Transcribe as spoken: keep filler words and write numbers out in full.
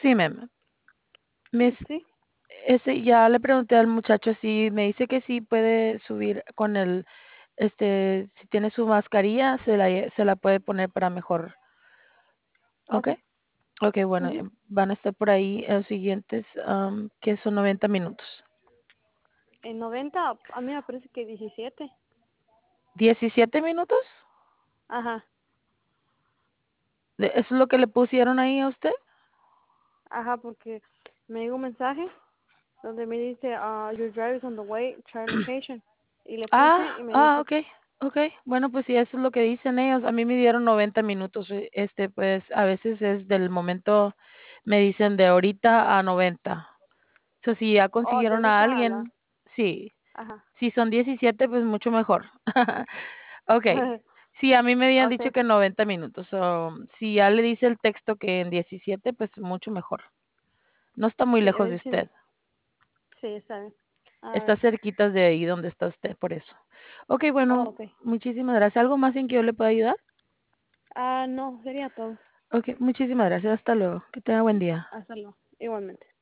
Sí, ma'am. Miss, Sí. ese, ya le pregunté al muchacho si me dice que sí puede subir con el, este, si tiene su mascarilla, se la, lle- se la puede poner para mejor. ¿Ok? Okay. Ok, bueno, Ujú. eh, van a estar por ahí en los siguientes, am, que son noventa minutos. En noventa, a mí me parece que diecisiete. ¿Diecisiete minutos? Ajá. ¿De- ¿Eso es lo que le pusieron ahí a usted? Ajá, porque me llegó un mensaje donde me dice, uh, your driver is on the way, try location. Y le puse Ah, y me ah, dice, ok, ok. Bueno, pues si eso es lo que dicen ellos. A mí me dieron noventa minutos. eh, Este, pues a veces es del momento, me dicen de ahorita a noventa. So, si ya oh, de consiguieron a ahorita a la... alguien, sí. Ajá. Si son diecisiete, pues mucho mejor. Ok. Sí, a mí me habían dicho Okay. que noventa minutos. So, si ya le dice el texto que en diecisiete, pues mucho mejor. No está muy Sí, a lejos de ver si... usted. Sí, está bien. Está Alright. cerquitas de ahí donde está usted, por eso. Ok, Oh, bueno, okay. muchísimas gracias. ¿Algo más en que yo le pueda ayudar? Ah, no, sería todo. Ok, muchísimas gracias. Hasta luego. Que tenga buen día. Hasta luego. Igualmente.